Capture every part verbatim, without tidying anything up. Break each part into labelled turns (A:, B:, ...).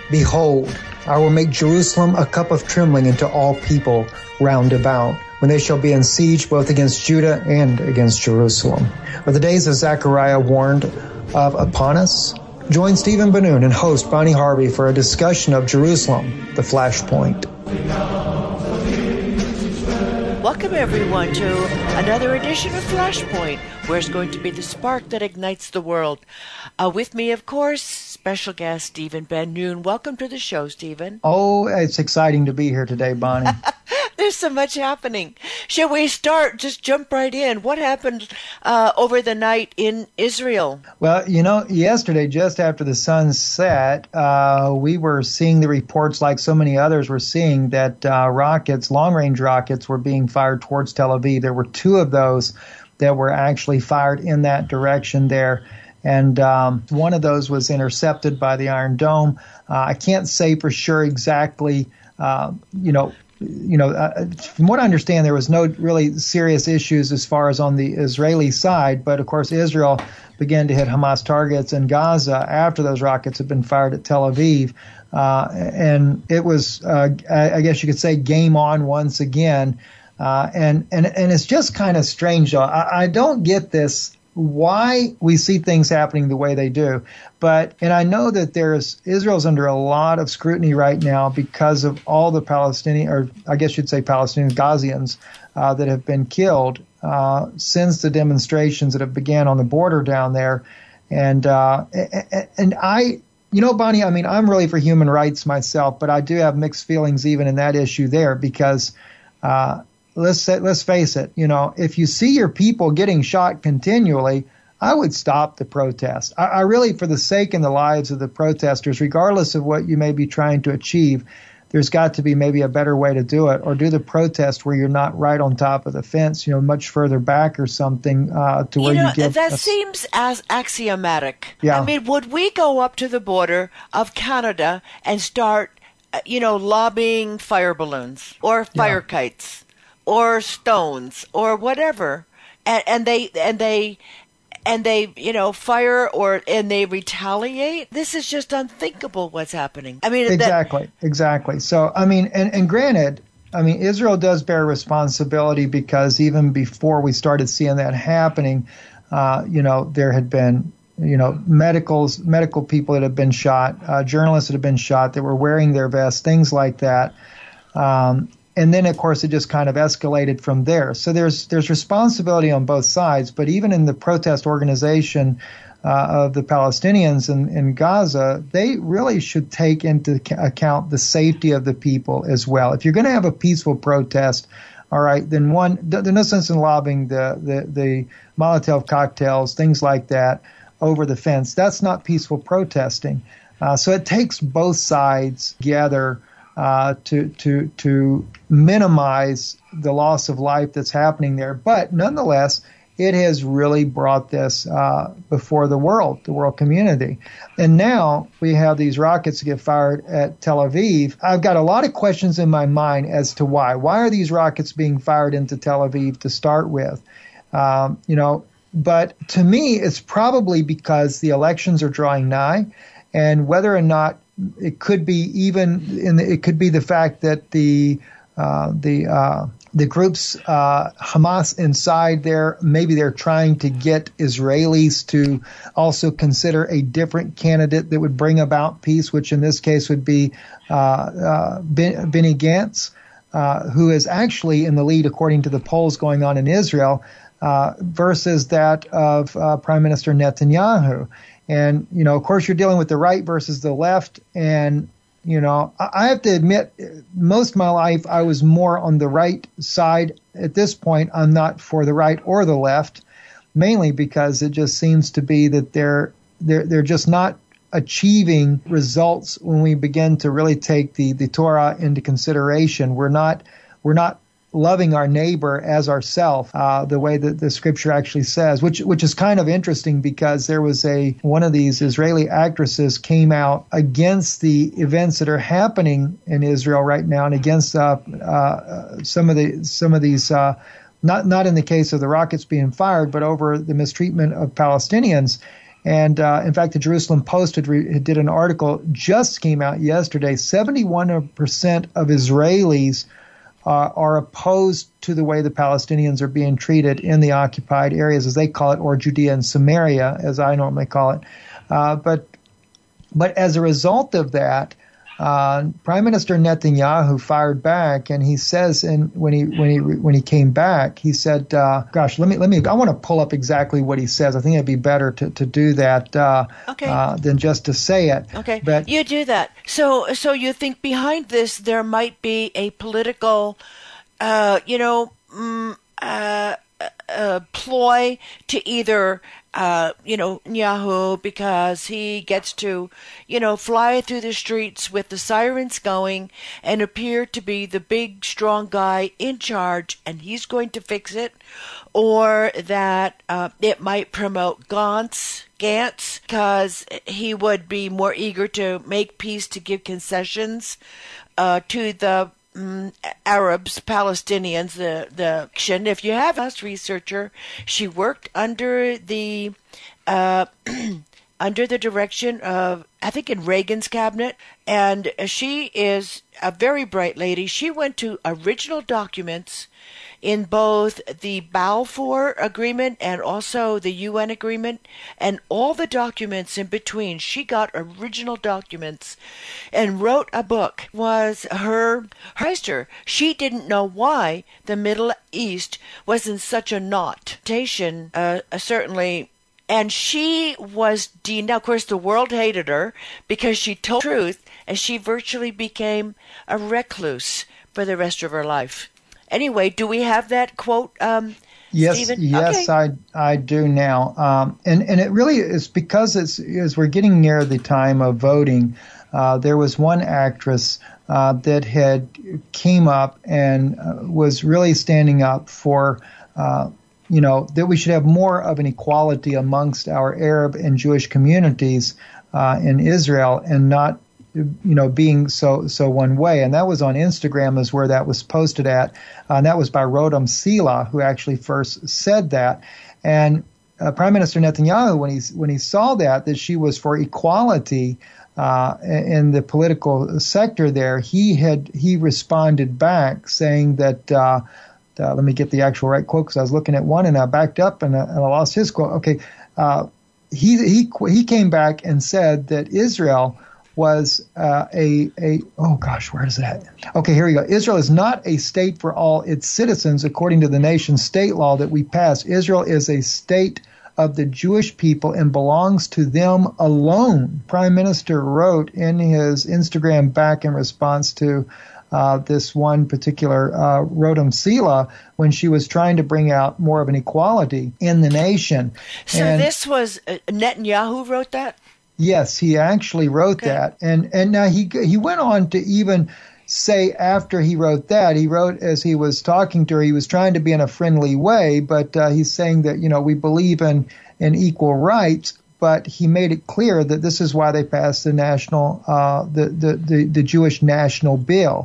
A: Behold, I will make Jerusalem a cup of trembling unto all people round about, when they shall be in siege both against Judah and against Jerusalem. Are the days of Zechariah warned of upon us? Join Stephen Benoon and host Bonnie Harvey for a discussion of Jerusalem, the Flashpoint.
B: Welcome, everyone, to another edition of Flashpoint, where it's going to be the spark that ignites the world. Uh, with me, of course, special guest Stephen Ben-Nun. Welcome to the show, Stephen.
A: Oh, it's exciting to be here today, Bonnie.
B: There's so much happening. Shall we start? Just jump right in. What happened uh, over the night in Israel?
A: Well, you know, yesterday, just after the sun set, uh, we were seeing the reports, like so many others were seeing, that uh, rockets, long-range rockets, were being fired towards Tel Aviv. There were two of those that were actually fired in that direction there. And um, one of those was intercepted by the Iron Dome. Uh, I can't say for sure exactly, uh, you know, You know, uh, from what I understand, there was no really serious issues as far as on the Israeli side. But, of course, Israel began to hit Hamas targets in Gaza after those rockets had been fired at Tel Aviv. Uh, and it was, uh, I guess you could say, game on once again. Uh, and, and, and it's just kind of strange, though. I, I don't get this, why we see things happening the way they do. But, and I know that there's, Israel's under a lot of scrutiny right now because of all the Palestinian, or I guess you'd say Palestinian Gazians, uh, that have been killed, uh, since the demonstrations that have began on the border down there. And, uh, and I, you know, Bonnie, I mean, I'm really for human rights myself, but I do have mixed feelings even in that issue there because, uh, Let's say, let's face it, you know, if you see your people getting shot continually, I would stop the protest. I, I really, for the sake and the lives of the protesters, regardless of what you may be trying to achieve, there's got to be maybe a better way to do it, or do the protest where you're not right on top of the fence, you know, much further back or something, uh, to where
B: you, know,
A: you get.
B: That
A: a,
B: seems as axiomatic.
A: Yeah.
B: I mean, would we go up to the border of Canada and start, uh, you know, lobbying fire balloons or fire yeah. kites? Or stones, or whatever, and, and they and they and they you know fire or and they retaliate. This is just unthinkable. What's happening? I mean,
A: exactly, that, exactly. So I mean, and, and granted, I mean, Israel does bear responsibility because even before we started seeing that happening, uh, you know, there had been you know medicals, medical people that have been shot, uh, journalists that have been shot that were wearing their vests, things like that. Um, And then, of course, it just kind of escalated from there. So there's there's responsibility on both sides. But even in the protest organization uh, of the Palestinians in, in Gaza, they really should take into account the safety of the people as well. If you're going to have a peaceful protest, all right, then one, there's no sense in lobbing the, the, the Molotov cocktails, things like that, over the fence. That's not peaceful protesting. Uh, so it takes both sides together Uh, to to to minimize the loss of life that's happening there. But nonetheless, it has really brought this uh, before the world, the world community. And now we have these rockets that get fired at Tel Aviv. I've got a lot of questions in my mind as to why. Why are these rockets being fired into Tel Aviv to start with? Um, you know, but to me, it's probably because the elections are drawing nigh, and whether or not it could be even in the, it could be the fact that the uh, the uh, the groups uh, Hamas inside there, maybe they're trying to get Israelis to also consider a different candidate that would bring about peace, which in this case would be uh, uh, Benny Gantz, uh, who is actually in the lead according to the polls going on in Israel, uh, versus that of uh, Prime Minister Netanyahu. And, you know, of course, you're dealing with the right versus the left. And, you know, I have to admit, most of my life, I was more on the right side. At this point, I'm not for the right or the left, mainly because it just seems to be that they're they're they're just not achieving results when we begin to really take the, the Torah into consideration. We're not we're not loving our neighbor as ourselves, uh, the way that the scripture actually says, which which is kind of interesting because there was a one of these Israeli actresses came out against the events that are happening in Israel right now and against uh, uh, some of the some of these uh, not not in the case of the rockets being fired, but over the mistreatment of Palestinians. And uh, in fact, the Jerusalem Post had re- did an article, just came out yesterday, seventy-one percent of Israelis uh, are opposed to the way the Palestinians are being treated in the occupied areas, as they call it, or Judea and Samaria, as I normally call it. Uh, but but as a result of that, uh, Prime Minister Netanyahu fired back, and he says, and when he when he when he came back, he said, uh, "Gosh, let me let me. I want to pull up exactly what he says. I think it'd be better to, to do that uh,
B: okay.
A: uh, than just to say it."
B: Okay,
A: but
B: you do that. So so you think behind this there might be a political, uh, you know, mm, uh, uh, ploy to either. Uh, you know, Netanyahu, because he gets to, you know, fly through the streets with the sirens going and appear to be the big, strong guy in charge, and he's going to fix it, or that uh, it might promote Gantz, Gantz, because he would be more eager to make peace, to give concessions uh, to the Mm, Arabs, Palestinians, the the action. If you have a researcher, she worked under the uh, under the direction of, I think, in Reagan's cabinet, and she is a very bright lady. She went to original documents in both the Balfour Agreement and also the U N Agreement, and all the documents in between. She got original documents and wrote a book. Was her her She didn't know why the Middle East was in such a knot. Uh, certainly. And she was de- now, of course, the world hated her because she told the truth, and she virtually became a recluse for the rest of her life. Anyway, do we have that quote, um,
A: yes,
B: Stephen?
A: Yes,
B: okay.
A: I I do now. Um, and, and it really is because it's, as we're getting near the time of voting, uh, there was one actress uh, that had came up and uh, was really standing up for uh, you know, that we should have more of an equality amongst our Arab and Jewish communities uh, in Israel, and not, you know, being so so one way. And that was on Instagram, is where that was posted at. Uh, and that was by Rodam Sila, who actually first said that. And uh, Prime Minister Netanyahu, when he when he saw that that she was for equality uh, in the political sector there, he had he responded back saying that. Uh, Uh, let me get the actual right quote, because I was looking at one and I backed up and I, and I lost his quote. Okay, uh, he he he came back and said that Israel was uh, a a oh gosh, where is that? Okay, here we go. Israel is not a state for all its citizens, according to the nation's state law that we passed. Israel is a state of the Jewish people and belongs to them alone. Prime Minister wrote in his Instagram back in response to Uh, this one particular uh, Rodam Sila, when she was trying to bring out more of an equality in the nation.
B: So
A: and,
B: this was uh, Netanyahu wrote that?
A: Yes, he actually wrote
B: okay.
A: that. And and now he he went on to even say, after he wrote that, he wrote as he was talking to her, he was trying to be in a friendly way, but uh, he's saying that, you know, we believe in, in equal rights. But he made it clear that this is why they passed the national, uh, the, the, the, the Jewish national bill.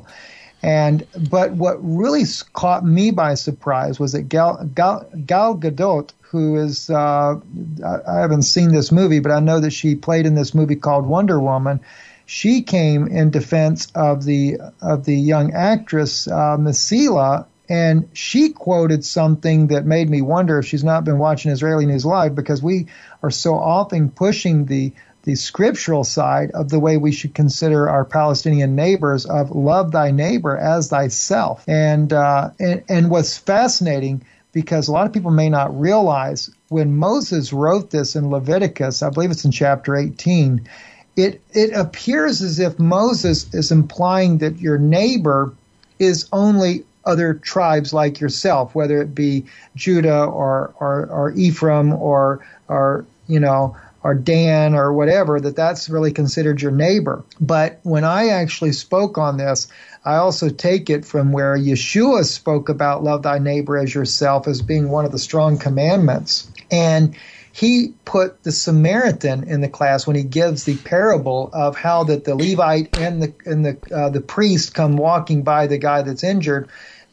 A: And but what really caught me by surprise was that Gal, Gal, Gal Gadot, who is, uh, I haven't seen this movie, but I know that she played in this movie called Wonder Woman. She came in defense of the of the young actress uh, Masila. And she quoted something that made me wonder if she's not been watching Israeli News Live, because we are so often pushing the the scriptural side of the way we should consider our Palestinian neighbors, of love thy neighbor as thyself. And uh, and, and what's fascinating, because a lot of people may not realize, when Moses wrote this in Leviticus, I believe it's in chapter eighteen, it it appears as if Moses is implying that your neighbor is only other tribes like yourself, whether it be Judah or or, or Ephraim or or you know or Dan or whatever, that that's really considered your neighbor. But when I actually spoke on this, I also take it from where Yeshua spoke about love thy neighbor as yourself as being one of the strong commandments. And he put the Samaritan in the class when he gives the parable of how that the Levite and the and the uh, the priest come walking by the guy that's injured,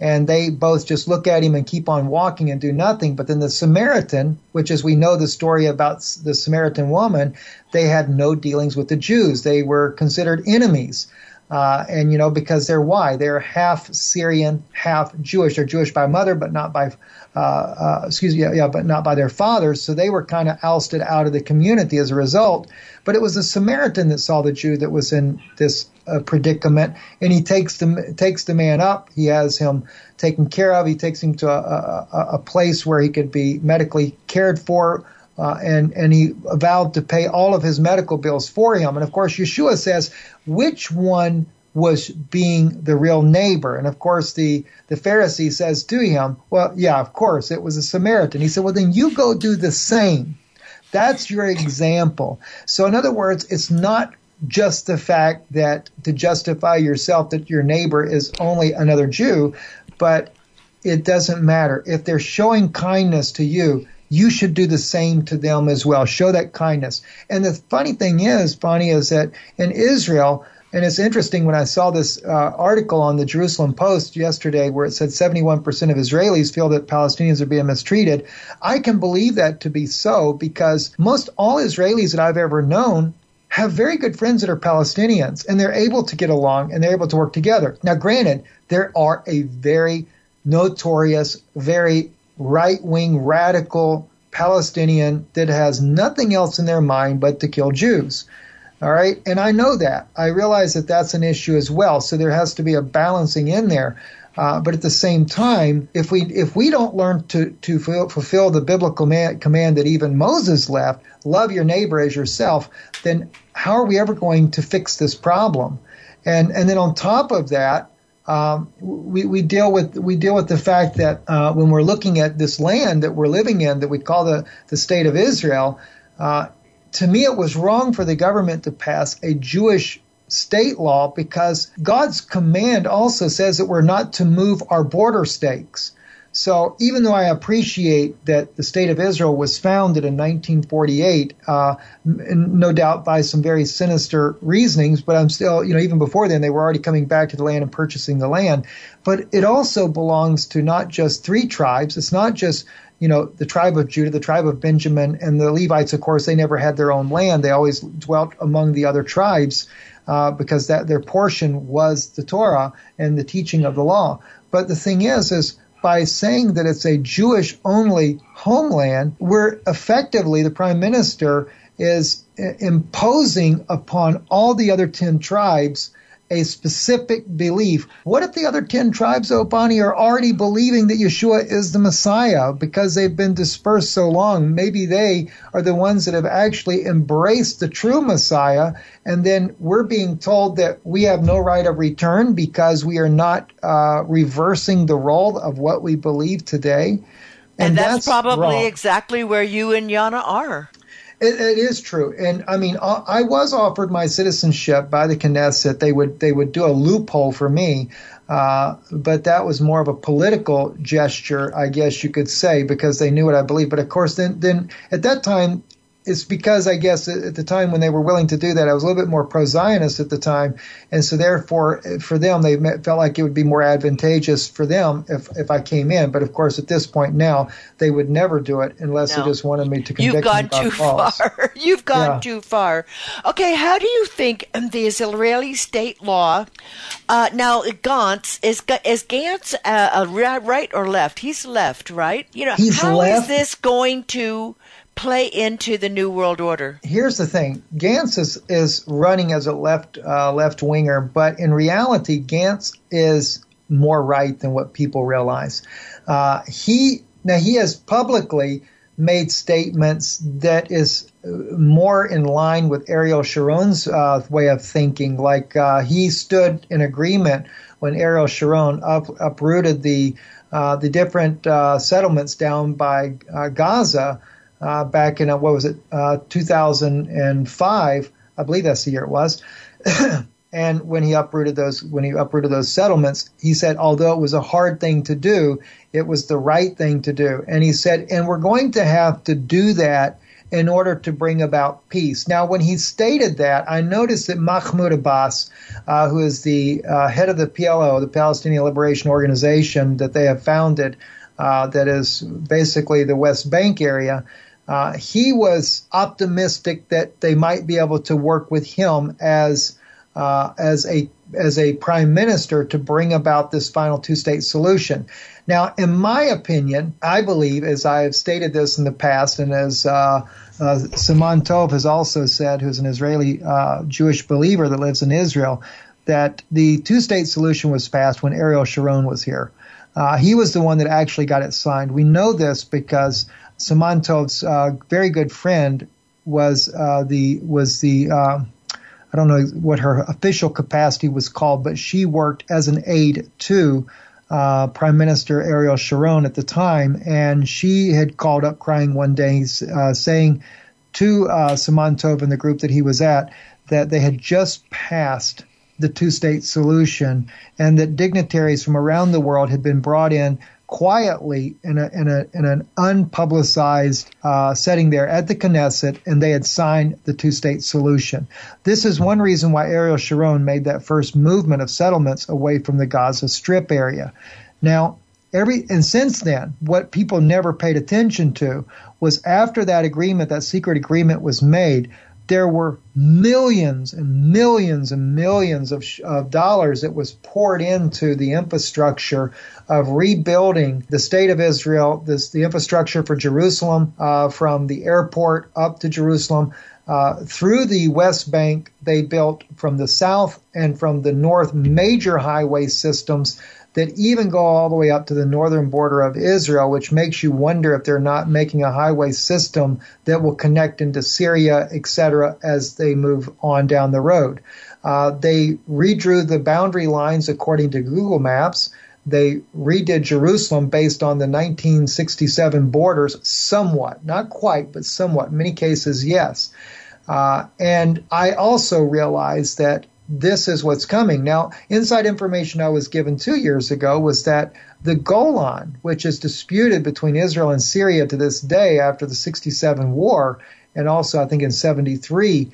A: and they both just look at him and keep on walking and do nothing. But then the Samaritan, which as we know the story about the Samaritan woman, they had no dealings with the Jews. They were considered enemies. Uh, and, you know, because they're why? They're half Syrian, half Jewish. They're Jewish by mother, but not by, uh, uh, excuse me, yeah, yeah, but not by their fathers. So they were kind of ousted out of the community as a result. But it was the Samaritan that saw the Jew that was in this uh, predicament, and he takes the takes the man up. He has him taken care of. He takes him to a, a, a place where he could be medically cared for. Uh, and, and he vowed to pay all of his medical bills for him. And, of course, Yeshua says, which one was being the real neighbor? And, of course, the, the Pharisee says to him, well, yeah, of course, it was a Samaritan. He said, well, then you go do the same. That's your example. So, in other words, it's not just the fact that to justify yourself that your neighbor is only another Jew, but it doesn't matter. If they're showing kindness to you, you should do the same to them as well. Show that kindness. And the funny thing is, Bonnie, is that in Israel, and it's interesting when I saw this uh, article on the Jerusalem Post yesterday where it said seventy-one percent of Israelis feel that Palestinians are being mistreated. I can believe that to be so because most all Israelis that I've ever known have very good friends that are Palestinians, and they're able to get along and they're able to work together. Now, granted, there are a very notorious, very right-wing radical Palestinian that has nothing else in their mind but to kill Jews. All right. And I know that. I realize that that's an issue as well. So there has to be a balancing in there. Uh, but at the same time, if we if we don't learn to, to fulfill the biblical man, command that even Moses left, love your neighbor as yourself, then how are we ever going to fix this problem? And and then on top of that, Um, we, we deal with we deal with the fact that uh, when we're looking at this land that we're living in, that we call the, the state of Israel, uh, to me it was wrong for the government to pass a Jewish state law because God's command also says that we're not to move our border stakes. So even though I appreciate that the state of Israel was founded in nineteen forty-eight, uh, no doubt by some very sinister reasonings, but I'm still, you know, even before then, they were already coming back to the land and purchasing the land. But it also belongs to not just three tribes. It's not just, you know, the tribe of Judah, the tribe of Benjamin, and the Levites, of course, they never had their own land. They always dwelt among the other tribes uh, because that their portion was the Torah and the teaching of the law. But the thing is, is by saying that it's a Jewish-only homeland, we're effectively, the prime minister is imposing upon all the other ten tribes a specific belief. What if the other ten tribes, oh, Bonnie, are already believing that Yeshua is the Messiah because they've been dispersed so long? Maybe they are the ones that have actually embraced the true Messiah, and then we're being told that we have no right of return because we are not uh, reversing the role of what we believe today.
B: And, and that's, that's probably
A: wrong.
B: Exactly where you and Yana are.
A: It, it is true, and I mean, I was offered my citizenship by the Knesset. They would they would do a loophole for me, uh, but that was more of a political gesture, I guess you could say, because they knew what I believed. But of course, then then at that time, it's because I guess at the time when they were willing to do that, I was a little bit more pro-Zionist at the time, and so therefore for them they felt like it would be more advantageous for them if if I came in. But of course at this point now they would never do it unless no. they just wanted me to convict
B: You've gone
A: them
B: too
A: false.
B: far. You've gone
A: yeah.
B: too far. Okay, how do you think the Israeli state law? Uh, now Gantz is is Gantz uh, right or left? He's left, right? You know,
A: He's
B: how
A: left.
B: is this going to play into the New World Order?
A: Here's the thing. Gantz is, is running as a left uh, left winger, but in reality, Gantz is more right than what people realize. Uh, he now he has publicly made statements that is more in line with Ariel Sharon's uh, way of thinking. Like uh, he stood in agreement when Ariel Sharon up, uprooted the uh, the different uh, settlements down by uh, Gaza. Uh, back in, uh, what was it, uh, two thousand five, I believe that's the year it was. And when he uprooted those, when he uprooted those settlements, he said, although it was a hard thing to do, it was the right thing to do. And he said, and we're going to have to do that in order to bring about peace. Now, when he stated that, I noticed that Mahmoud Abbas, uh, who is the uh, head of the P L O, the Palestinian Liberation Organization that they have founded, uh, that is basically the West Bank area, uh, he was optimistic that they might be able to work with him as uh, as a as a prime minister to bring about this final two-state solution. Now, in my opinion, I believe, as I have stated this in the past, and as uh, uh, Simon Tov has also said, who's an Israeli uh, Jewish believer that lives in Israel, that the two-state solution was passed when Ariel Sharon was here. Uh, he was the one that actually got it signed. We know this because Simon Tov's uh, very good friend was uh, the was the uh, I don't know what her official capacity was called, but she worked as an aide to uh, Prime Minister Ariel Sharon at the time, and she had called up crying one day, uh, saying to uh, Simon Tov and the group that he was at that they had just passed the two-state solution and that dignitaries from around the world had been brought in quietly in a in a in an unpublicized uh, setting there at the Knesset, and they had signed the two-state solution. This is one reason why Ariel Sharon made that first movement of settlements away from the Gaza Strip area. Now, every and since then, what people never paid attention to was after that agreement, that secret agreement was made, there were millions and millions and millions of, of dollars that was poured into the infrastructure of rebuilding the state of Israel, this, the infrastructure for Jerusalem, uh, from the airport up to Jerusalem. Uh, through the West Bank, they built from the south and from the north major highway systems that even go all the way up to the northern border of Israel, which makes you wonder if they're not making a highway system that will connect into Syria, et cetera, as they move on down the road. Uh, they redrew the boundary lines according to Google Maps. They redid Jerusalem based on the nineteen sixty-seven borders somewhat, not quite, but somewhat. In many cases, yes. Uh, and I also realized that this is what's coming. Now, inside information I was given two years ago was that the Golan, which is disputed between Israel and Syria to this day after the sixty-seven war, and also I think in seventy-three,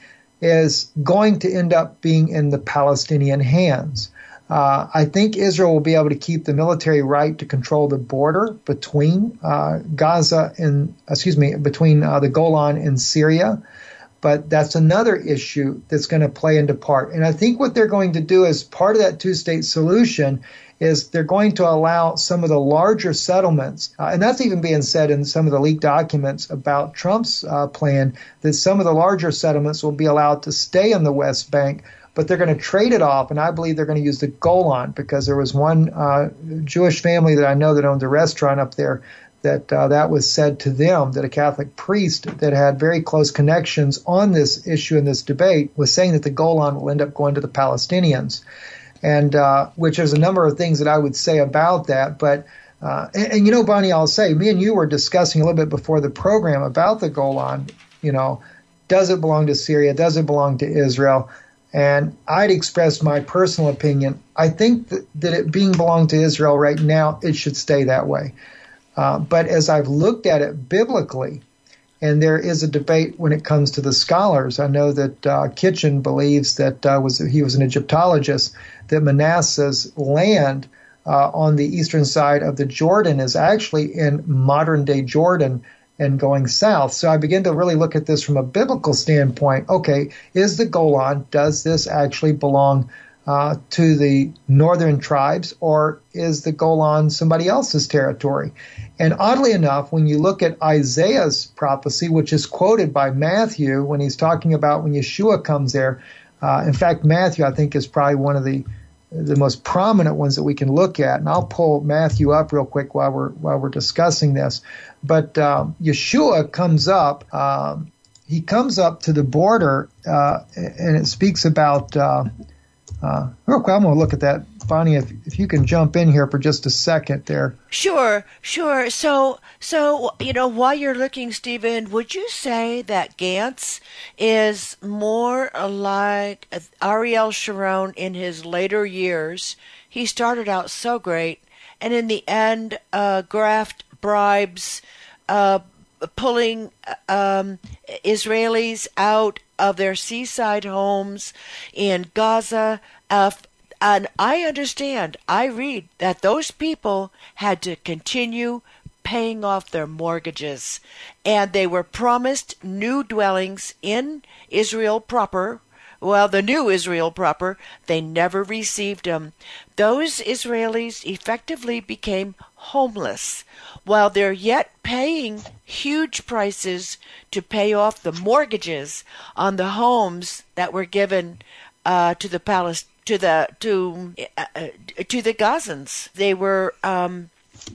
A: is going to end up being in the Palestinian hands. Uh, I think Israel will be able to keep the military right to control the border between uh, Gaza and, excuse me, between uh, the Golan and Syria. But that's another issue that's going to play into part. And I think what they're going to do as part of that two-state solution is they're going to allow some of the larger settlements, uh, and that's even being said in some of the leaked documents about Trump's uh, plan, that some of the larger settlements will be allowed to stay on the West Bank, but they're going to trade it off, and I believe they're going to use the Golan, because there was one uh, Jewish family that I know that owned a restaurant up there that uh, that was said to them, that a Catholic priest that had very close connections on this issue in this debate was saying that the Golan will end up going to the Palestinians, and uh, which there's a number of things that I would say about that. But uh, and, and you know, Bonnie, I'll say, me and you were discussing a little bit before the program about the Golan. You know, does it belong to Syria? Does it belong to Israel? And I'd expressed my personal opinion. I think that, that it being belong to Israel right now, it should stay that way. Uh, but as I've looked at it biblically, and there is a debate when it comes to the scholars. I know that uh, Kitchen believes that uh, was he was an Egyptologist, that Manasseh's land uh, on the eastern side of the Jordan is actually in modern-day Jordan and going south. So I begin to really look at this from a biblical standpoint. Okay, is the Golan, does this actually belong Uh, to the northern tribes, or is the Golan somebody else's territory? And oddly enough, when you look at Isaiah's prophecy, which is quoted by Matthew when he's talking about when Yeshua comes there, uh, in fact, Matthew, I think, is probably one of the the most prominent ones that we can look at. And I'll pull Matthew up real quick while we're while we're discussing this. But um, Yeshua comes up. Um, he comes up to the border, uh, and it speaks about. Uh, Uh, real quick, I'm going to look at that. Bonnie, if, if you can jump in here for just a second there.
B: Sure, sure. So, so you know, while you're looking, Stephen, would you say that Gantz is more like Ariel Sharon in his later years? He started out so great, and in the end, uh, graft, bribes, uh, pulling um, Israelis out of their seaside homes in Gaza. Uh, and I understand, I read that those people had to continue paying off their mortgages, and they were promised new dwellings in Israel proper. Well, the new Israel proper, they never received them. Those Israelis effectively became homeless, while they're yet paying huge prices to pay off the mortgages on the homes that were given uh, to the Palest- to the to uh, to the Gazans. They were um,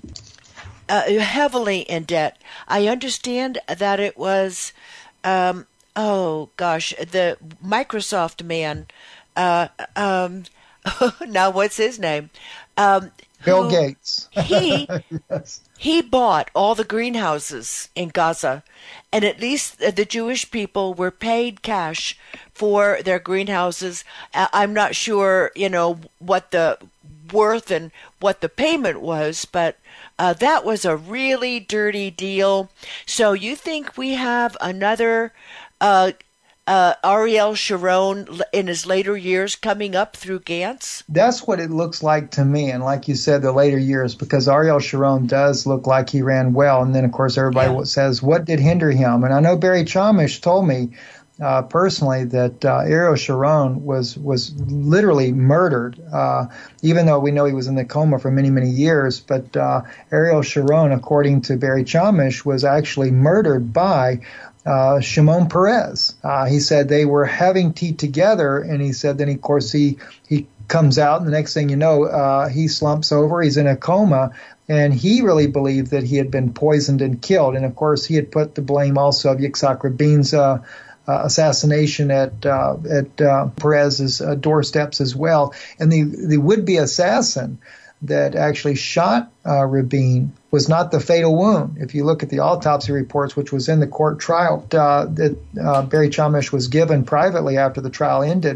B: uh, heavily in debt. I understand that it was. Um, Oh gosh, the Microsoft man. Uh, um, now what's his name? Um,
A: Bill Gates.
B: he
A: Yes.
B: he bought all the greenhouses in Gaza, and at least the Jewish people were paid cash for their greenhouses. Uh, I'm not sure, you know, what the worth and what the payment was, but uh, that was a really dirty deal. So you think we have another Uh, uh, Ariel Sharon in his later years coming up through Gantz?
A: That's what it looks like to me. And like you said, the later years, because Ariel Sharon does look like he ran well. And then, of course, everybody
B: Yeah.
A: says, what did hinder him? And I know Barry Chamish told me uh, personally that uh, Ariel Sharon was, was literally murdered, uh, even though we know he was in the coma for many, many years. But uh, Ariel Sharon, according to Barry Chamish, was actually murdered by Uh, Shimon Peres. Uh, he said they were having tea together, and he said then, of course, he, he comes out, and the next thing you know, uh, he slumps over, he's in a coma, and he really believed that he had been poisoned and killed. And, of course, he had put the blame also of Yitzhak Rabin's uh, uh, assassination at uh, at uh, Perez's uh, doorsteps as well. And the, the would-be assassin that actually shot uh, Rabin was not the fatal wound. If you look at the autopsy reports, which was in the court trial uh, that uh, Barry Chamish was given privately after the trial ended,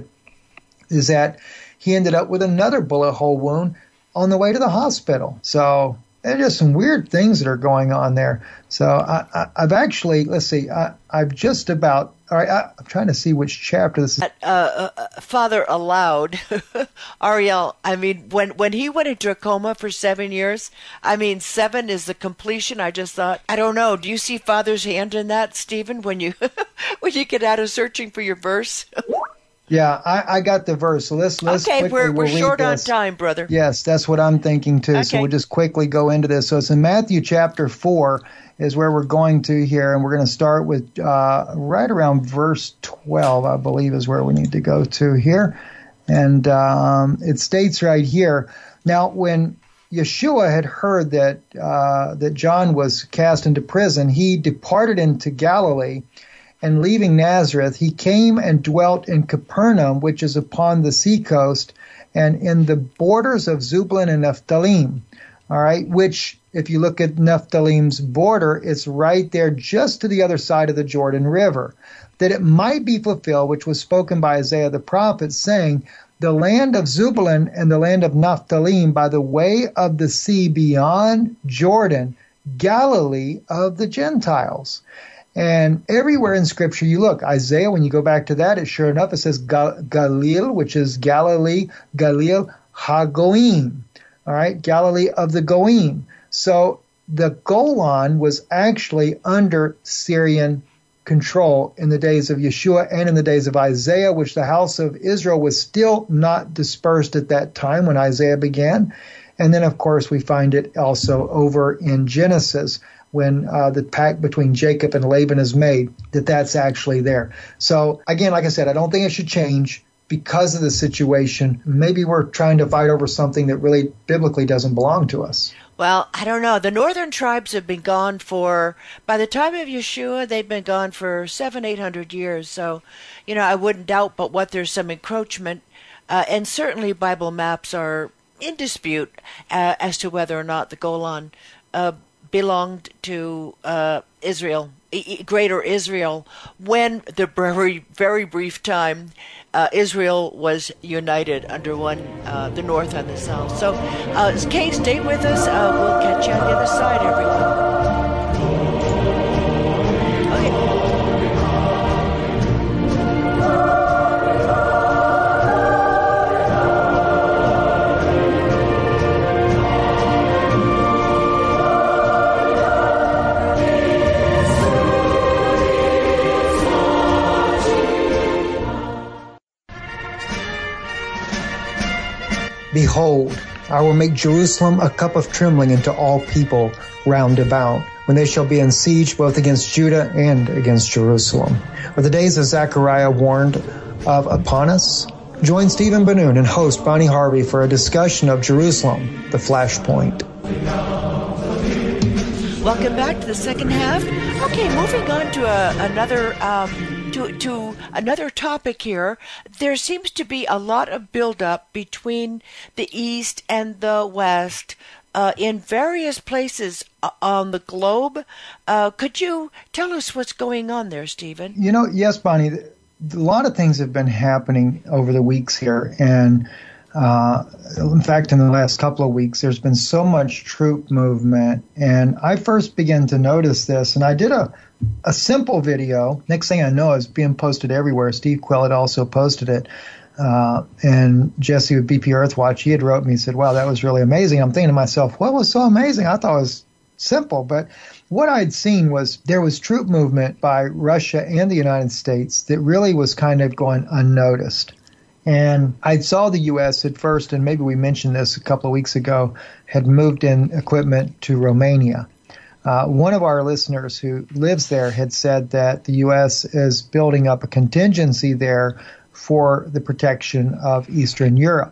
A: is that he ended up with another bullet hole wound on the way to the hospital. So there's just some weird things that are going on there. So I, I, I've actually, let's see, I, I've just about, all right, I, I'm trying to see which chapter this is.
B: Uh, uh, Father allowed Ariel. I mean, when when he went into a coma for seven years, I mean, seven is the completion. I just thought, I don't know. Do you see Father's hand in that, Stephen? When you when you get out of searching for your verse?
A: Yeah, I, I got the verse. So let's let's
B: okay,
A: quickly,
B: we're we're
A: we'll
B: short
A: read
B: on
A: this.
B: time, brother.
A: Yes, that's what I'm thinking too.
B: Okay.
A: So we'll just quickly go into this. So it's in Matthew chapter four is where we're going to here, and we're going to start with uh, right around verse twelve, I believe, is where we need to go to here. And um, it states right here, now when Yeshua had heard that uh, that John was cast into prison, he departed into Galilee, and leaving Nazareth, he came and dwelt in Capernaum, which is upon the seacoast, and in the borders of Zebulun and Naphtali. All right, which, if you look at Naphtali's border, it's right there just to the other side of the Jordan River, that it might be fulfilled, which was spoken by Isaiah the prophet, saying, the land of Zebulun and the land of Naphtali by the way of the sea beyond Jordan, Galilee of the Gentiles. And everywhere in Scripture you look, Isaiah, when you go back to that, it sure enough, it says Gal- Galil, which is Galilee, Galil HaGoim. All right, Galilee of the Goim. So the Golan was actually under Syrian control in the days of Yeshua and in the days of Isaiah, which the house of Israel was still not dispersed at that time when Isaiah began. And then, of course, we find it also over in Genesis when uh, the pact between Jacob and Laban is made, that that's actually there. So, again, like I said, I don't think it should change because of the situation. Maybe we're trying to fight over something that really biblically doesn't belong to us.
B: Well, I don't know. The northern tribes have been gone for, by the time of Yeshua, they've been gone for seven, eight hundred years. So, you know, I wouldn't doubt but what there's some encroachment. Uh, and certainly Bible maps are in dispute uh, as to whether or not the Golan uh, belonged to uh, Israel, Greater Israel, when the very, very brief time uh, Israel was united under one, uh, the north and the south. So, uh, Kay, stay with us. Uh, we'll catch you on the other side, everyone.
A: Behold, I will make Jerusalem a cup of trembling unto all people round about, when they shall be in siege both against Judah and against Jerusalem. Are the days of Zechariah warned of upon us? Join Stephen Benoon and host Bonnie Harvey for a discussion of Jerusalem, the Flashpoint.
B: Welcome back to the second half. Okay, moving on to a, another um, to to another topic here. There seems to be a lot of buildup between the East and the West uh, in various places on the globe. Uh, could you tell us what's going on there, Stephen?
A: You know, yes, Bonnie. A lot of things have been happening over the weeks here, and uh, in fact, in the last couple of weeks, there's been so much troop movement, and I first began to notice this, and I did a, a simple video. Next thing I know, it's being posted everywhere. Steve Quayle had also posted it, uh, and Jesse with B P Earthwatch, he had wrote me, said, wow, that was really amazing. I'm thinking to myself, what was so amazing? I thought it was simple, but what I'd seen was there was troop movement by Russia and the United States that really was kind of going unnoticed. And I saw the U S at first, and maybe we mentioned this a couple of weeks ago, had moved in equipment to Romania. Uh, one of our listeners who lives there had said that the U S is building up a contingency there for the protection of Eastern Europe.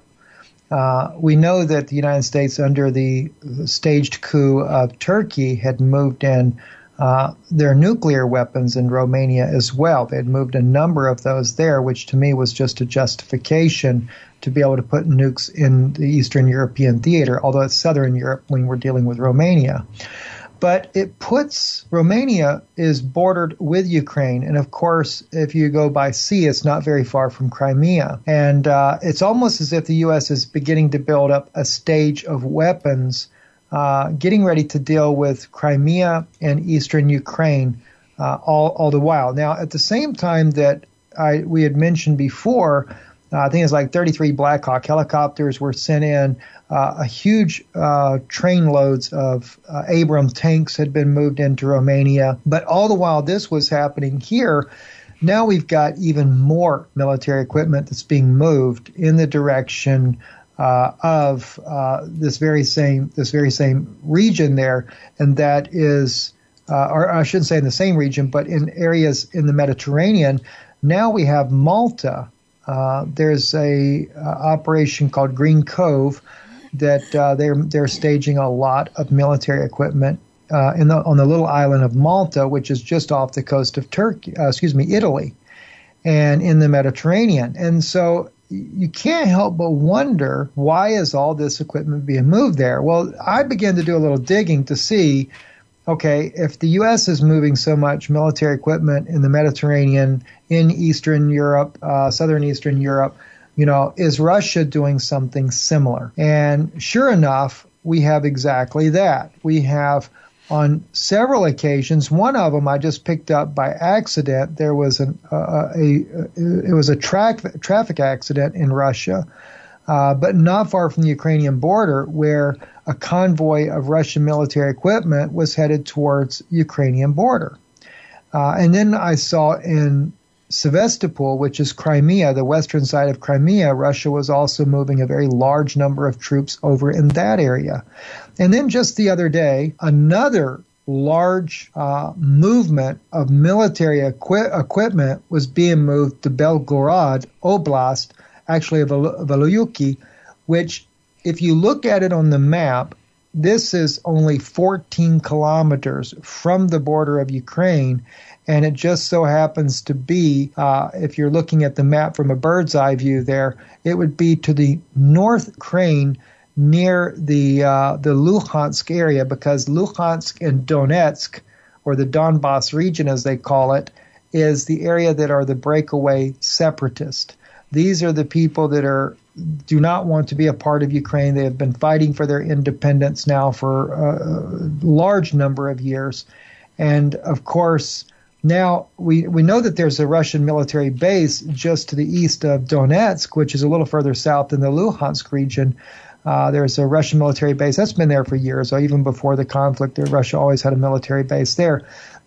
A: Uh, we know that the United States, under the staged coup of Turkey, had moved in uh, their nuclear weapons in Romania as well. They had moved a number of those there, which to me was just a justification to be able to put nukes in the Eastern European theater, although it's Southern Europe when we're dealing with Romania. But it puts, Romania is bordered with Ukraine. And of course, if you go by sea, it's not very far from Crimea. And uh, it's almost as if the U S is beginning to build up a stage of weapons, uh, getting ready to deal with Crimea and eastern Ukraine uh, all, all the while. Now, at the same time that I, we had mentioned before, uh, I think it's like thirty-three Black Hawk helicopters were sent in. Uh, a huge uh, train loads of uh, Abrams tanks had been moved into Romania. But all the while this was happening here, now we've got even more military equipment that's being moved in the direction uh, of uh, this very same this very same region there, and that is, uh, or I shouldn't say in the same region, but in areas in the Mediterranean. Now we have Malta. Uh, there's a uh, operation called Green Cove that uh, they're they're staging a lot of military equipment uh, in the, on the little island of Malta, which is just off the coast of Turkey, uh, excuse me, Italy, and in the Mediterranean. And so you can't help but wonder, why is all this equipment being moved there? Well, I began to do a little digging to see, okay, if the U S is moving so much military equipment in the Mediterranean, in Eastern Europe, uh, Southern Eastern Europe, you know, is Russia doing something similar? And sure enough, we have exactly that. We have on several occasions, one of them I just picked up by accident. There was an, uh, a, it was a tra- traffic accident in Russia, uh, but not far from the Ukrainian border, where a convoy of Russian military equipment was headed towards Ukrainian border. Uh, and then I saw in Sevastopol, which is Crimea, the western side of Crimea, Russia was also moving a very large number of troops over in that area. And then just the other day, another large uh, movement of military equi- equipment was being moved to Belgorod Oblast, actually of Velyuky, which, if you look at it on the map, this is only fourteen kilometers from the border of Ukraine. And it just so happens to be, uh, if you're looking at the map from a bird's eye view there, it would be to the north Ukraine near the uh, the Luhansk area, because Luhansk and Donetsk, or the Donbass region as they call it, is the area that are the breakaway separatists. These are the people that are do not want to be a part of Ukraine. They have been fighting for their independence now for a large number of years. And, of course, now we, we know that there's a Russian military base just to the east of Donetsk, which is a little further south in the Luhansk region. Uh, there's a Russian military base that's been there for years, or even before the conflict. Russia always had a military base there.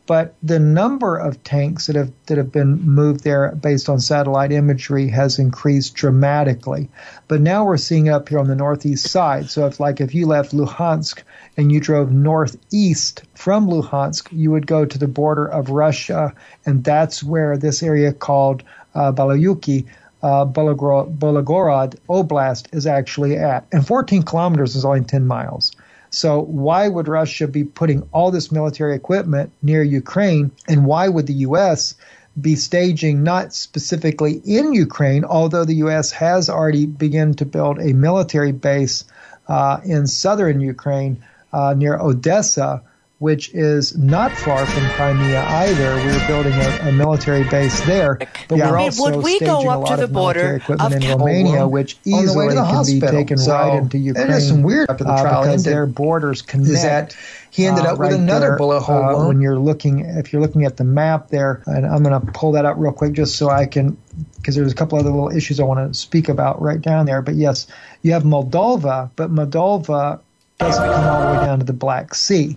A: But the number of tanks that have that have been moved there based on satellite imagery has increased dramatically. But now we're seeing it up here on the northeast side. So if like if you left Luhansk and you drove northeast from Luhansk, you would go to the border of Russia, and that's where this area called uh, Balayuki, uh, Volgograd Oblast is actually at. And fourteen kilometers is only ten miles. So why would Russia be putting all this military equipment near Ukraine, and why would the U S be staging not specifically in Ukraine, although the U S has already begun to build a military base uh, in southern Ukraine uh, near Odessa, which is not far from Crimea either. We're building a, a military base there, but
B: yeah.
A: we're
B: I mean,
A: also
B: would we
A: staging
B: go
A: a
B: up
A: lot
B: to the
A: of military
B: border
A: equipment
B: of
A: in
B: Kabul
A: Romania, which easily can
C: hospital.
A: be taken
C: so,
A: right into Ukraine.
C: It is some weird after the
A: uh,
C: trial
A: because
C: ended.
A: their borders connect.
C: Is that he ended
A: uh,
C: up with
A: right
C: another
A: there,
C: bullet hole
A: uh,
C: wound.
A: when you're looking, if you're looking at the map there, and I'm going to pull that up real quick just so I can, because there's a couple other little issues I want to speak about right down there. But yes, you have Moldova, but Moldova doesn't come all the way down to the Black Sea.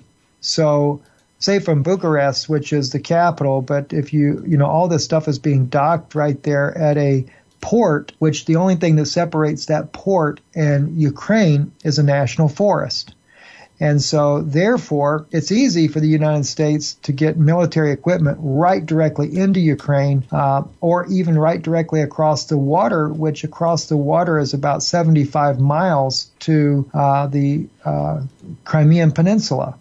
A: So say from Bucharest, which is the capital, but if you, you know, all this stuff is being docked right there at a port, which the only thing that separates that port and Ukraine is a national forest. And so, therefore, it's easy for the United States to get military equipment right directly into Ukraine, uh, or even right directly across the water, which across the water is about seventy-five miles to uh, the uh, Crimean Peninsula.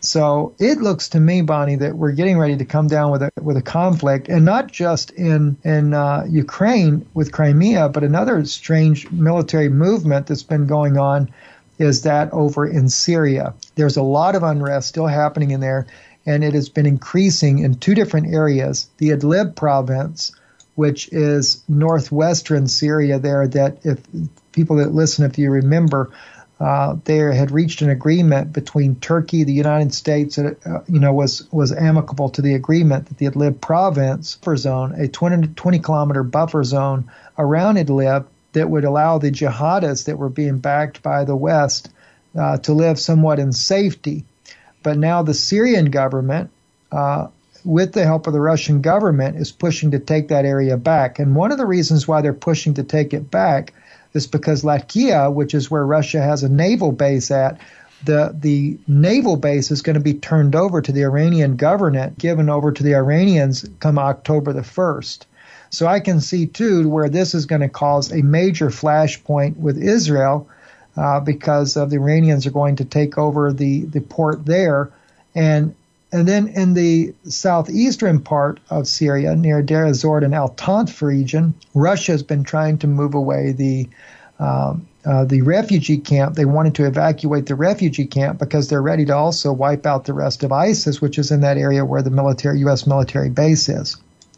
A: So it looks to me, Bonnie, that we're getting ready to come down with a with a conflict, and not just in in uh, Ukraine with Crimea, but another strange military movement that's been going on is that over in Syria. There's a lot of unrest still happening in there, and it has been increasing in two different areas. The Idlib province, which is northwestern Syria there, that if people that listen, if you remember, uh, they had reached an agreement between Turkey, the United States, that uh, you know was was amicable to the agreement that the Idlib province buffer zone, a twenty kilometer buffer zone around Idlib, that would allow the jihadists that were being backed by the West uh, to live somewhat in safety. But now the Syrian government, uh, with the help of the Russian government, is pushing to take that area back. And one of the reasons why they're pushing to take it back is because Latakia, which is where Russia has a naval base at, the the naval base is going to be turned over to the Iranian government, given over to the Iranians come October the first. So I can see, too, where this is going to cause a major flashpoint with Israel uh, because of the Iranians are going to take over the, the port there. And and then in the southeastern part of Syria, near Deir ez-Zor and Al-Tanf region, Russia has been trying to move away the um, uh, the refugee camp. They wanted to evacuate the refugee camp because they're ready to also wipe out the rest of ISIS, which is in that area where the military U S military base is.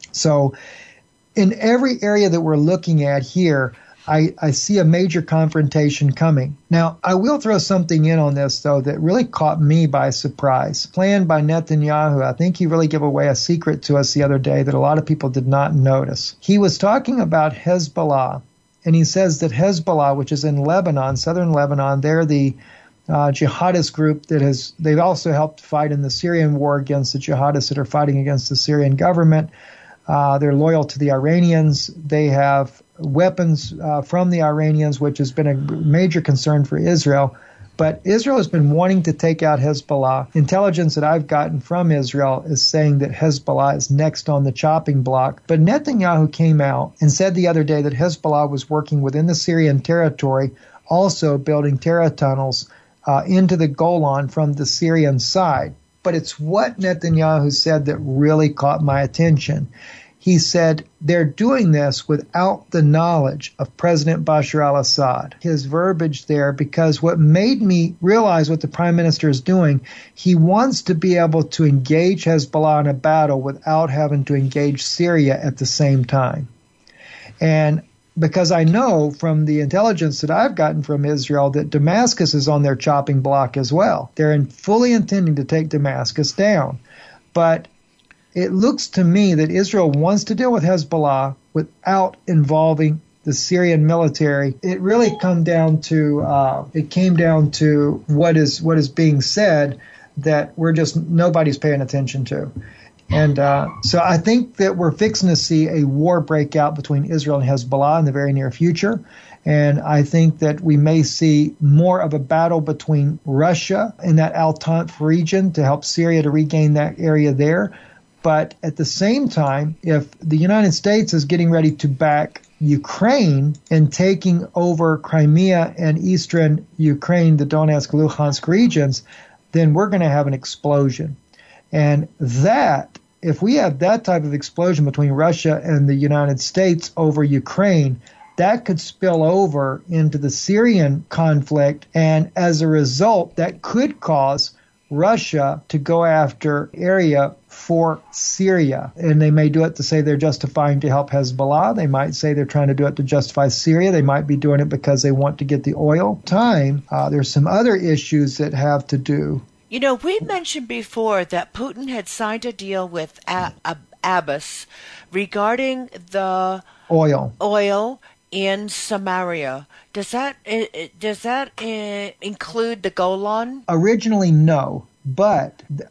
A: So in every area that we're looking at here, I, I see a major confrontation coming. Now, I will throw something in on this, though, that really caught me by surprise. Planned by Netanyahu. I think he really gave away a secret to us the other day that a lot of people did not notice. He was talking about Hezbollah, and he says that Hezbollah, which is in Lebanon, southern Lebanon, they're the uh, jihadist group that has, they've also helped fight in the Syrian war against the jihadists that are fighting against the Syrian government. Uh, they're loyal to the Iranians. They have weapons uh, from the Iranians, which has been a major concern for Israel. But Israel has been wanting to take out Hezbollah. Intelligence that I've gotten from Israel is saying that Hezbollah is next on the chopping block. But Netanyahu came out and said the other day that Hezbollah was working within the Syrian territory, also building terror tunnels uh, into the Golan from the Syrian side. But it's what Netanyahu said that really caught my attention. He said they're doing this without the knowledge of President Bashar al-Assad. His verbiage there, because what made me realize what the prime minister is doing, he wants to be able to engage Hezbollah in a battle without having to engage Syria at the same time. And because I know from the intelligence that I've gotten from Israel that Damascus is on their chopping block as well. They're in fully intending to take Damascus down. But it looks to me that Israel wants to deal with Hezbollah without involving the Syrian military. It really come down to uh, it came down to what is what is being said that we're just nobody's paying attention to. And uh, so I think that we're fixing to see a war break out between Israel and Hezbollah in the very near future. And I think that we may see more of a battle between Russia in that Al-Tanf region to help Syria to regain that area there. But at the same time, if the United States is getting ready to back Ukraine in taking over Crimea and eastern Ukraine, the Donetsk, Luhansk regions, then we're going to have an explosion. And that, if we have that type of explosion between Russia and the United States over Ukraine, that could spill over into the Syrian conflict. And as a result, that could cause Russia to go after area for Syria. And they may do it to say they're justifying to help Hezbollah. They might say they're trying to do it to justify Syria. They might be doing it because they want to get the oil. Time, uh, there's some other issues that have to do.
B: You know, we mentioned before that Putin had signed a deal with a- a- Abbas regarding the
A: Oil.
B: oil in Samaria. Does that i- i- does that uh, include the Golan?
A: Originally, no. But th-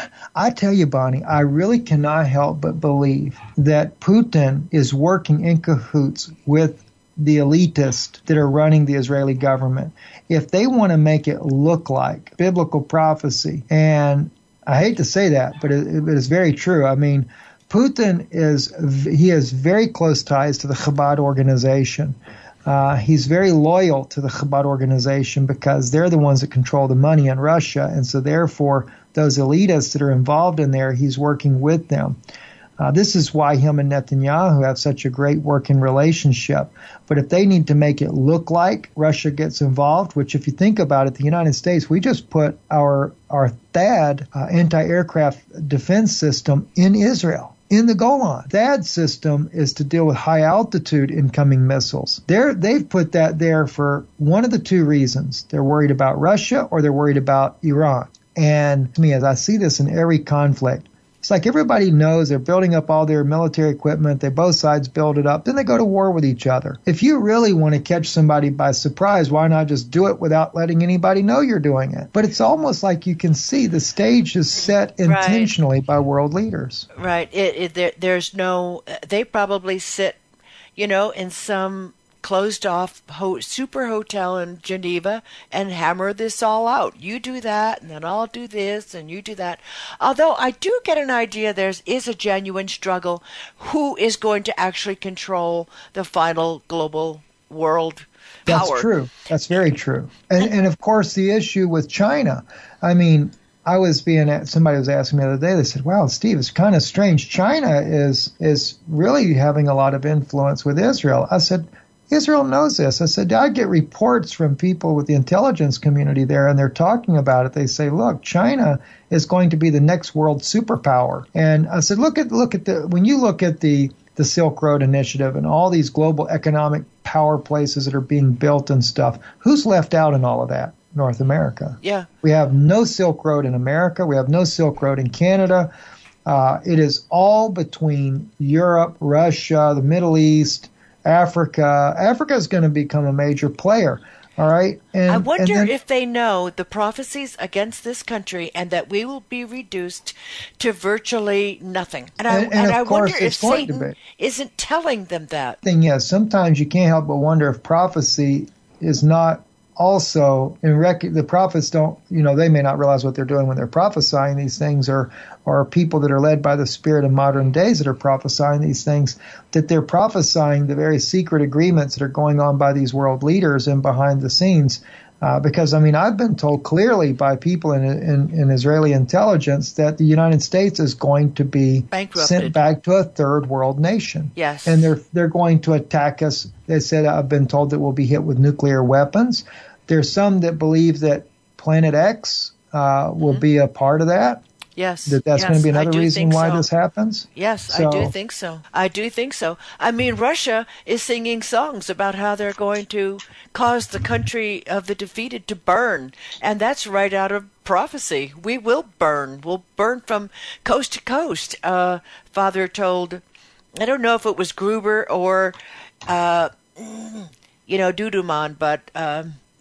A: I tell you, Bonnie, I really cannot help but believe that Putin is working in cahoots with the elitists that are running the Israeli government. If they want to make it look like biblical prophecy, and I hate to say that, but it, it is very true. I mean, Putin is, he has very close ties to the Chabad organization. Uh, he's very loyal to the Chabad organization because they're the ones that control the money in Russia. And so therefore, those elitists that are involved in there, he's working with them. Uh, this is why him and Netanyahu have such a great working relationship. But if they need to make it look like Russia gets involved, which if you think about it, the United States, we just put our our THAAD uh, anti-aircraft defense system in Israel, in the Golan. THAAD system is to deal with high-altitude incoming missiles. They're, they've put that there for one of the two reasons. They're worried about Russia or they're worried about Iran. And to me, as I see this in every conflict, it's like everybody knows they're building up all their military equipment. They both sides build it up. Then they go to war with each other. If you really want to catch somebody by surprise, why not just do it without letting anybody know you're doing it? But it's almost like you can see the stage is set intentionally
B: Right.
A: by world leaders.
B: Right. It, it, there, there's no. They probably sit, you know, in some closed-off ho- super hotel in Geneva and hammer this all out. You do that, and then I'll do this, and you do that. Although I do get an idea there is a genuine struggle. Who is going to actually control the final global world
A: That's
B: power?
A: true. That's very true. And, and of course, the issue with China. I mean, I was being somebody was asking me the other day. They said, "Wow, Steve, it's kind of strange. China is is really having a lot of influence with Israel." I said, Israel knows this. I said, I get reports from people with the intelligence community there, and they're talking about it. They say, look, China is going to be the next world superpower. And I said, look at look at the when you look at the the Silk Road Initiative and all these global economic power places that are being built and stuff, who's left out in all of that? North America.
B: Yeah.
A: We have no Silk Road in America. We have no Silk Road in Canada. Uh, it is all between Europe, Russia, the Middle East, Africa. Africa is going to become a major player. All right. And,
B: I wonder
A: and then,
B: if they know the prophecies against this country and that we will be reduced to virtually nothing. And I,
A: And- and
B: and
A: of
B: I
A: course
B: wonder if
A: it's going to
B: Satan
A: be.
B: isn't telling them that.
A: thing is, sometimes you can't help but wonder if prophecy is not also in rec- the prophets don't, you know, they may not realize what they're doing when they're prophesying these things, or or people that are led by the Spirit in modern days that are prophesying these things, that they're prophesying the very secret agreements that are going on by these world leaders and behind the scenes. Uh, because, I mean, I've been told clearly by people in, in, in Israeli intelligence that the United States is going to be
B: Bankrupted.
A: sent back to a third world nation.
B: Yes.
A: And they're they're going to attack us. They said, I've been told that we'll be hit with nuclear weapons. There's some that believe that Planet X uh, will
B: Mm-hmm.
A: be a part of that.
B: Yes.
A: That that's
B: yes,
A: going to be
B: I
A: another
B: do
A: reason
B: think
A: why
B: so.
A: this happens.
B: Yes,
A: So-
B: I do think so. I do think so. I mean, Russia is singing songs about how they're going to cause the country of the defeated to burn. And that's right out of prophecy. We will burn. We'll burn from coast to coast. Uh, Father told, I don't know if it was Gruber or, uh, you know, Duduman, but um,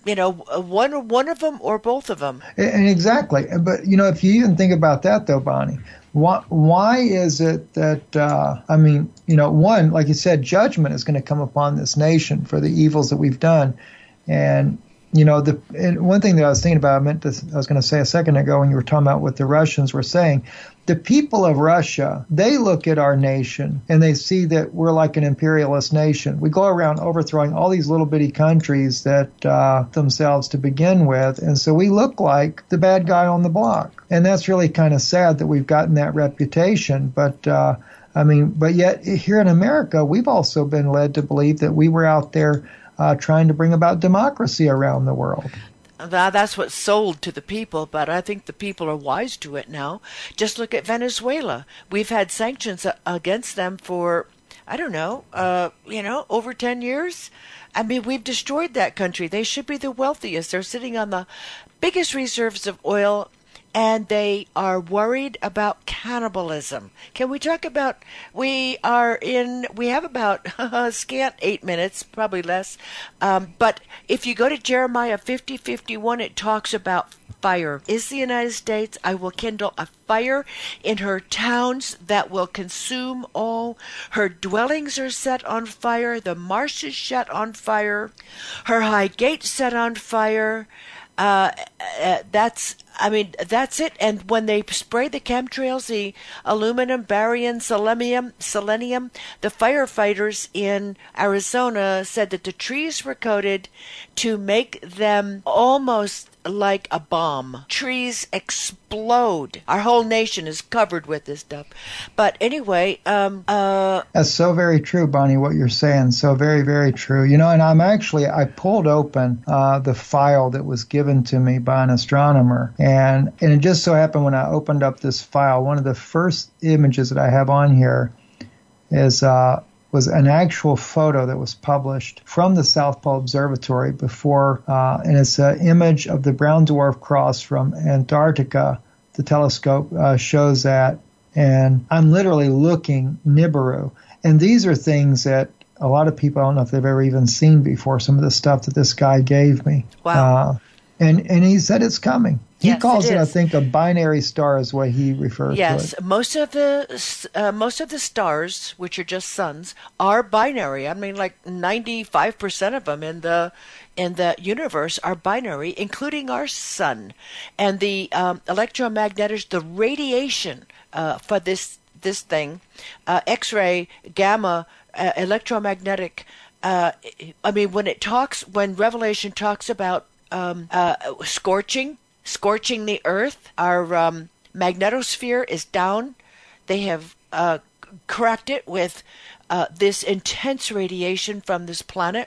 B: you know, one one of them or both of them.
A: And exactly. But, you know, if you even think about that, though, Bonnie, why, why is it that, uh, I mean, you know, one, like you said, judgment is going to come upon this nation for the evils that we've done. And, you know, the and one thing that I was thinking about, I meant to, I was going to say a second ago when you were talking about what the Russians were saying, the people of Russia, they look at our nation and they see that we're like an imperialist nation. We go around overthrowing all these little bitty countries that uh, themselves to begin with. And so we look like the bad guy on the block. And that's really kind of sad that we've gotten that reputation. But, uh, I mean, but yet here in America, we've also been led to believe that we were out there uh, trying to bring about democracy around the world.
B: That's what's sold to the people, but I think the people are wise to it now. Just look at Venezuela. We've had sanctions against them for, I don't know, uh, you know, over ten years. I mean, we've destroyed that country. They should be the wealthiest. They're sitting on the biggest reserves of oil, and they are worried about cannibalism. Can we talk about, we are in, we have about uh, scant eight minutes, probably less. Um, but if you go to Jeremiah fifty fifty-one, it talks about fire. Is the United States, I will kindle a fire in her towns that will consume all. Her dwellings are set on fire. The marshes set on fire. Her high gates set on fire. Uh, uh, that's, I mean, that's it. And when they spray the chemtrails, the aluminum, barium, selenium, selenium, the firefighters in Arizona said that the trees were coated to make them almost like a bomb. Trees explode. Our whole nation is covered with this stuff. But anyway, um, uh,
A: that's so very true, Bonnie, what you're saying. So very, very true. You know, and I'm actually, I pulled open uh, the file that was given to me by an astronomer. And, and it just so happened when I opened up this file, one of the first images that I have on here is uh, was an actual photo that was published from the South Pole Observatory before, uh, and it's an image of the brown dwarf cross from Antarctica. The telescope uh, shows that, and I'm literally looking Nibiru. And these are things that a lot of people, I don't know if they've ever even seen before, some of the stuff that this guy gave me.
B: Wow.
A: Uh, and, and he said it's coming. He
B: yes,
A: calls
B: it,
A: it, I think, a binary star is what he refers
B: yes,
A: to it.
B: Yes, most of the uh, most of the stars, which are just suns, are binary. I mean, like ninety-five percent of them in the in the universe are binary, including our sun. And the um, electromagnetic, the radiation uh, for this this thing, uh, X-ray, gamma, uh, electromagnetic. Uh, I mean, when it talks, when Revelation talks about um, uh, scorching. Scorching the earth. Our um, magnetosphere is down. They have uh, cracked it with uh, this intense radiation from this planet,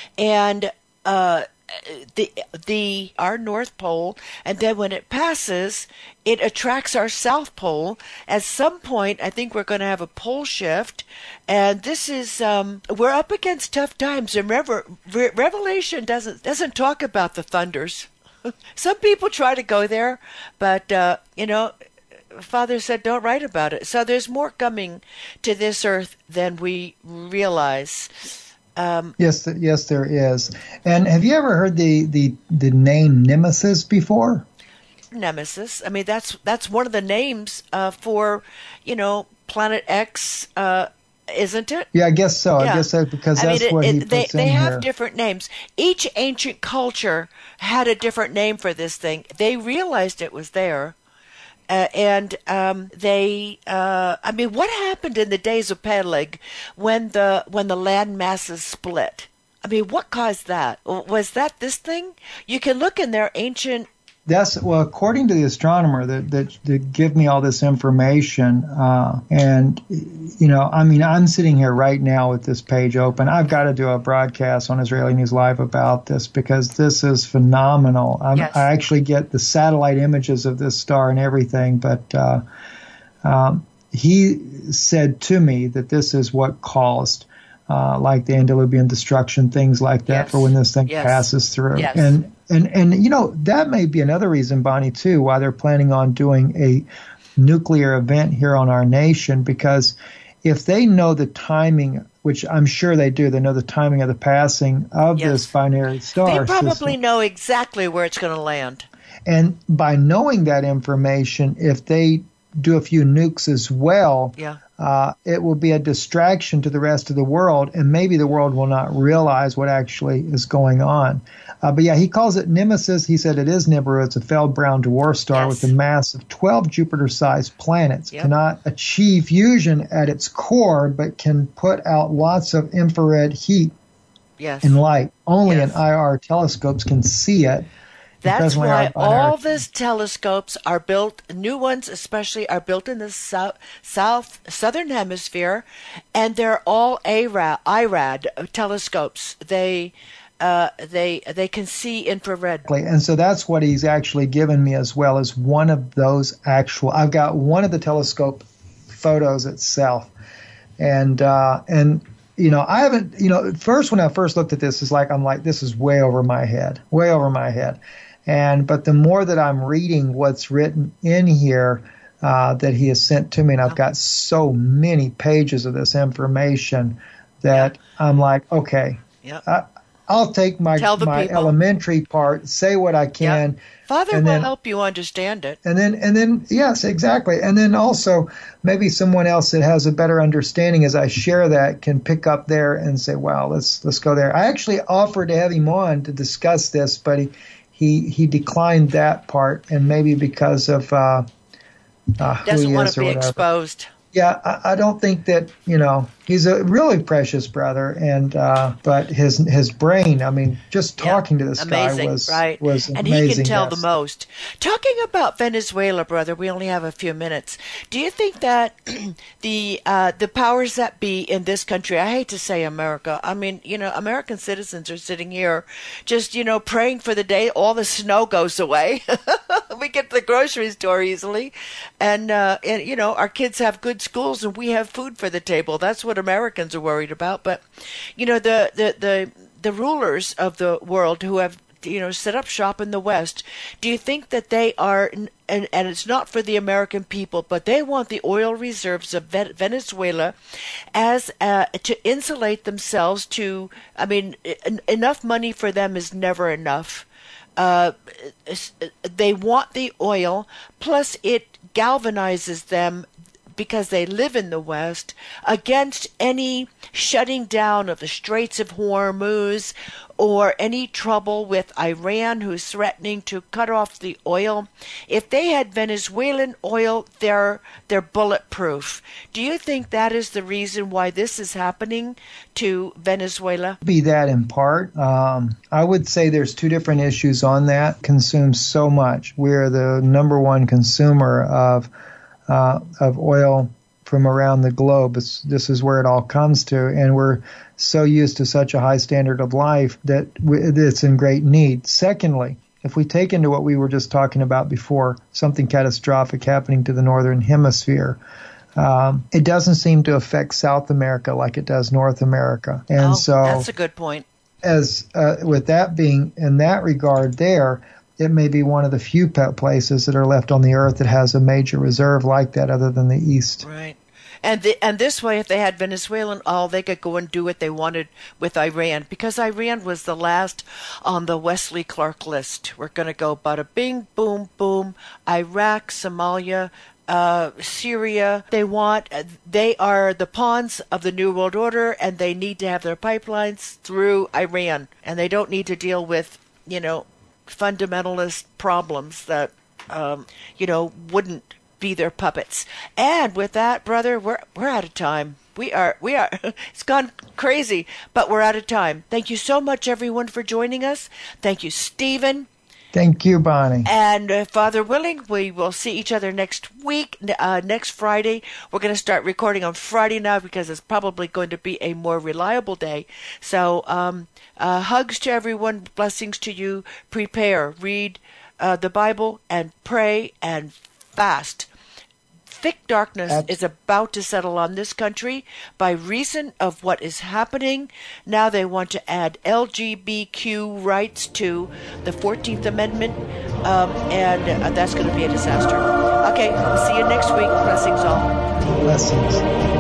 B: and uh, the the our North Pole. And then when it passes, it attracts our South Pole. At some point, I think we're going to have a pole shift, and this is um, we're up against tough times. Remember, Re- Revelation doesn't doesn't talk about the thunders. Some people try to go there, but, uh, you know, Father said don't write about it. So there's more coming to this earth than we realize. Um,
A: yes, yes, there is. And have you ever heard the, the, the name Nemesis before?
B: Nemesis. I mean, that's that's one of the names uh, for, you know, Planet X, uh isn't it?
A: Yeah, I guess so.
B: Yeah.
A: I guess that's because
B: I
A: that's
B: mean, it,
A: what he
B: it,
A: puts
B: they,
A: in
B: they have
A: here.
B: different names. Each ancient culture had a different name for this thing. They realized it was there. Uh, and um, they, uh, I mean, what happened in the days of Peleg when the when the land masses split? I mean, what caused that? Was that this thing? You can look in their ancient.
A: That's well, according to the astronomer that that, that give me all this information, uh, and you know, I mean, I'm sitting here right now with this page open. I've got to do a broadcast on Israeli News Live about this because this is phenomenal. I'm,
B: Yes.
A: I actually get the satellite images of this star and everything, but uh, um, he said to me that this is what caused. Uh, like the antediluvian destruction, things like that,
B: Yes.
A: for when this thing
B: Yes.
A: passes through.
B: Yes.
A: And, and, and, you know, that may be another reason, Bonnie, too, why they're planning on doing a nuclear event here on our nation, because if they know the timing which I'm sure they do. They know the timing of the passing of
B: Yes.
A: this binary star
B: They probably
A: system.
B: know exactly where it's going to land.
A: And by knowing that information, if they do a few nukes as well,
B: Yeah.
A: uh, it will be a distraction to the rest of the world, and maybe the world will not realize what actually is going on. Uh, but yeah, he calls it Nemesis. He said it is Nibiru. It's a failed brown dwarf star
B: Yes.
A: with a mass of twelve Jupiter-sized planets.
B: Yep.
A: Cannot achieve fusion at its core, but can put out lots of infrared heat
B: Yes.
A: and light. Only
B: Yes.
A: in I R telescopes can see it.
B: That's
A: Presently,
B: why
A: our binary-
B: all these telescopes are built, new ones especially, are built in the south, south southern hemisphere, and they're all A R A D, I R A D telescopes. They uh, they they can see infrared.
A: And so that's what he's actually given me as well as one of those actual. I've got one of the telescope photos itself, and uh, and you know I haven't you know at first when I first looked at this is like I'm like this is way over my head, way over my head, and but the more that I'm reading what's written in here. Uh, that he has sent to me, and I've got so many pages of this information that I'm like, okay,
B: Yep.
A: I, I'll take my
B: Tell the
A: my
B: people.
A: elementary part, say what I can,
B: Yep. Father
A: and
B: will
A: then-
B: help you understand it.
A: and then and then yes, exactly, and then also maybe someone else that has a better understanding as I share that can pick up there and say, wow, let's let's go there. I actually offered to have him on to discuss this, but he he, he declined that part, and maybe because of. Uh, Uh, who
B: Doesn't
A: he
B: want
A: is
B: to
A: or
B: be
A: whatever.
B: exposed.
A: Yeah, I, I don't think that you know he's a really precious brother, and uh, but his his brain. I mean, just talking
B: Yeah.
A: to this
B: amazing,
A: guy was
B: right?
A: was
B: and
A: amazing.
B: he can tell
A: yes.
B: the most. Talking about Venezuela, brother, we only have a few minutes. Do you think that the uh, the powers that be in this country? I hate to say America. I mean, you know, American citizens are sitting here, just you know, praying for the day all the snow goes away. We get to the grocery store easily, and uh, and you know, our kids have good schools and we have food for the table. That's what Americans are worried about. But you know, the the the, the rulers of the world who have you know set up shop in the West, do you think that they are, and, and it's not for the American people, but they want the oil reserves of Ve- Venezuela as uh, to insulate themselves to, I mean, en- enough money for them is never enough. Uh, they want the oil, plus it galvanizes them because they live in the West against any shutting down of the Straits of Hormuz or any trouble with Iran, who's threatening to cut off the oil. If they had Venezuelan oil, they're they're bulletproof. Do you think that is the reason why this is happening to Venezuela?
A: Be that in part. Um, I would say there's two different issues on that. Consumes so much. We're the number one consumer of uh, of oil from around the globe. It's, this is where it all comes to, and we're so used to such a high standard of life that we, it's in great need. Secondly, if we take into what we were just talking about before, something catastrophic happening to the northern hemisphere, um, it doesn't seem to affect South America like it does North America. And
B: oh,
A: so
B: that's a good point.
A: as uh, with that being in that regard there, it may be one of the few pet places that are left on the earth that has a major reserve like that other than the East.
B: Right. And the, and this way, if they had Venezuelan oil, they could go and do what they wanted with Iran, because Iran was the last on the Wesley Clark list. We're going to go bada bing, boom, boom. Iraq, Somalia, uh, Syria. They want, they are the pawns of the New World Order, and they need to have their pipelines through Iran, and they don't need to deal with, you know, fundamentalist problems that, um, you know, wouldn't be their puppets. And with that, brother, we're we're out of time. We are we are it's gone crazy, but we're out of time. Thank you so much, everyone, for joining us. Thank you, Stephen.
A: Thank you, Bonnie.
B: And uh, Father willing, we will see each other next week, uh, next Friday. We're going to start recording on Friday now because it's probably going to be a more reliable day. So um, uh, hugs to everyone, blessings to you. Prepare, read uh, the Bible, and pray and fast. Thick darkness
A: Ab-
B: is about to settle on this country by reason of what is happening. Now they want to add L G B T Q rights to the fourteenth Amendment, um, and uh, that's going to be a disaster. Okay, we'll see you next week. Blessings all.
A: Blessings.